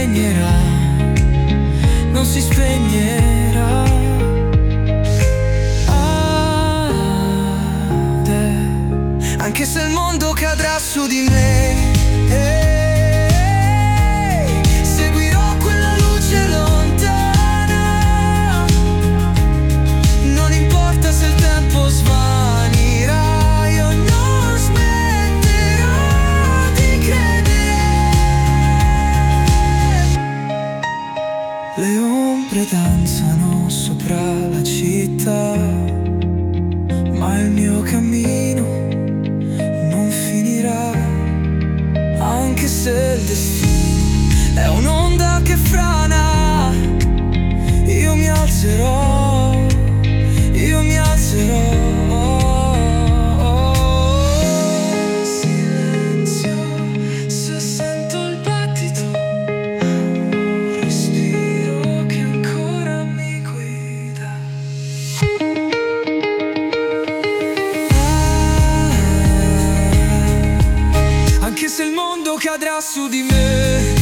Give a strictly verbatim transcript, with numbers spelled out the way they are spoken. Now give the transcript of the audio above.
spegnerà, non si spegnerà. Ah, te, anche se il mondo cadrà su di me, eh, seguirò quella luce lontana. Non importa se il tempo svanirà, io non smetterò di credere. Le ombre danzano sopra la città, ma il mio cammino non finirà. Anche se il destino è un'onda che frana, io mi alzerò, io mi alzerò. Silenzio, se sento il battito, un respiro che ancora mi guida. Ah, anche se il mondo cadrà su di me,